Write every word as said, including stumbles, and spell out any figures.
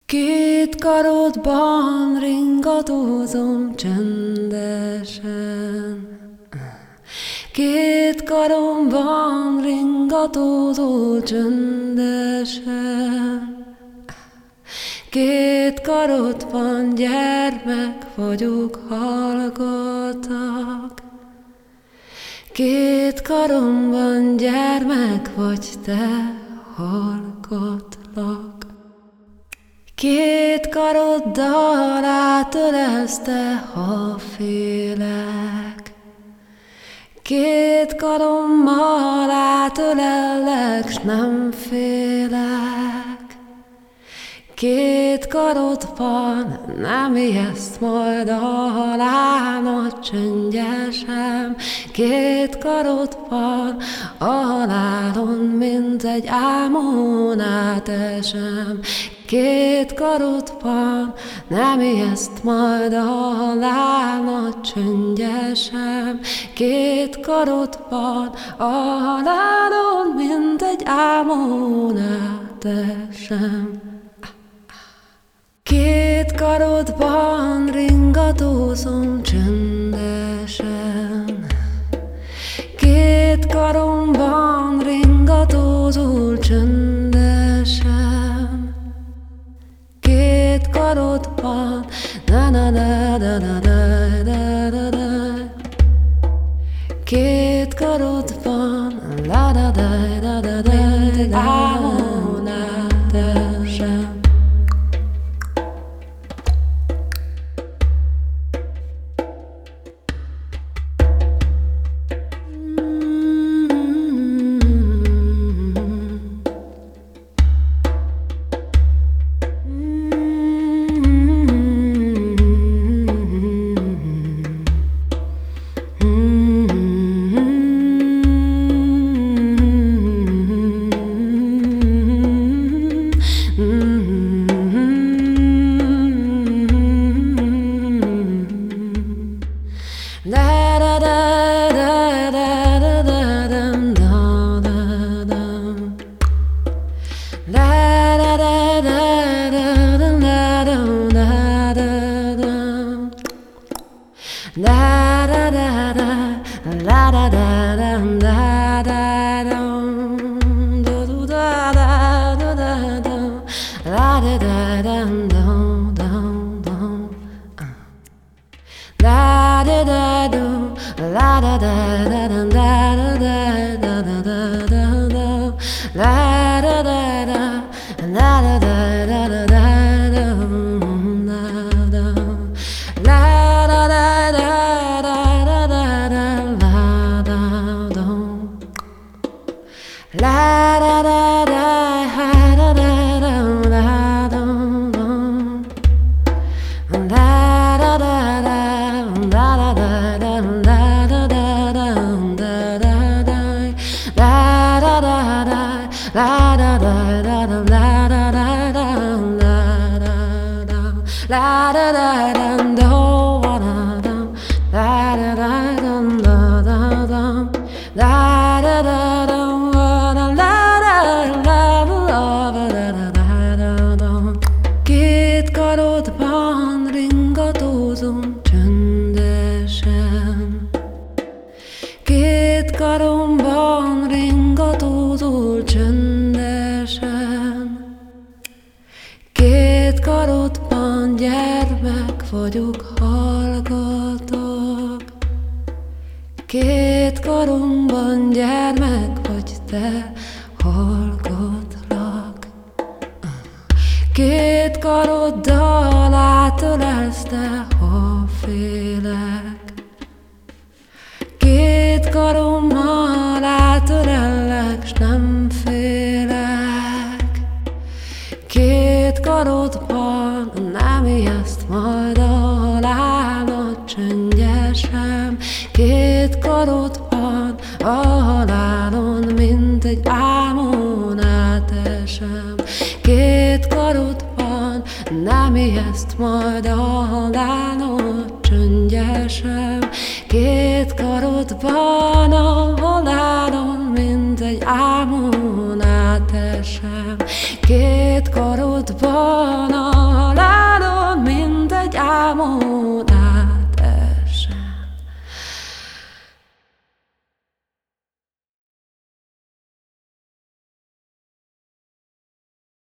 Két karodban ringatózom csendesen. Két karomban ringatózol csöndesen. Két karodban gyermek vagyok, hallgatlak. Két karomban gyermek vagy te, hallgatlak. Két karoddal átölelsz te, ha félek. Két karommal átölellek, s nem félek. Két karodban nem ijeszt majd a halál nagy csöngyesem. Két karodban a halálon, mint egy álmon átesem. Két karodban nem ijeszt majd a halál nagy csöngyesem. Két karodban a halálon, mint egy álmon átesem. Két karodban ringatózom csöndesen. Két karomban ringatózol csöndesen. Két karodban na na na na na na na na na. Két karodban la da da da da da da. Álmon átesem. La da da da, la da da da da da dum, do do da da da da dum, la da da da dum dum dum, la da da dum, la da da da da da da da da da da da, la da da da, la da da da da da dum da dum, la da da da. La da da da da da da da dum dum. La da da da da da da da da da da da da da. La da da da la da da da da la da da da la da da. La da da da do wa da da. La da da da da da da. La da da da. Két karodban ringatózom csöndesen. Két karomban ringatózol csöndesen. Két karodban gyermek vagyok, hallgatok. Két karomban gyermek vagy te, hallgatlak. Két karoddal átölelsz te, ha félek. Két karommal átölellek, s nem félek. Két karodban nem ijeszt majd a halál nagy csöngyesem. Két karodban a halálon, mint egy álmon átesem. Két karodban nem ijeszt majd a halál nagy csöngyesem. Két karodban a halálon, mint egy álmon átesem. Két karodban a álmom.